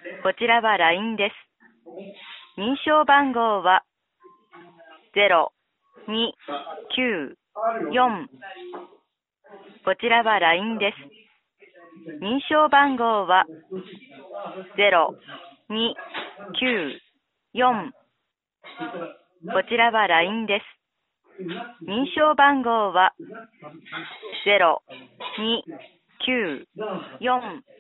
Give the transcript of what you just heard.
こちらは LINE です。認証番号は0294。こちらは LINE です。認証番号は0294。こちらは LINE です。認証番号は0294。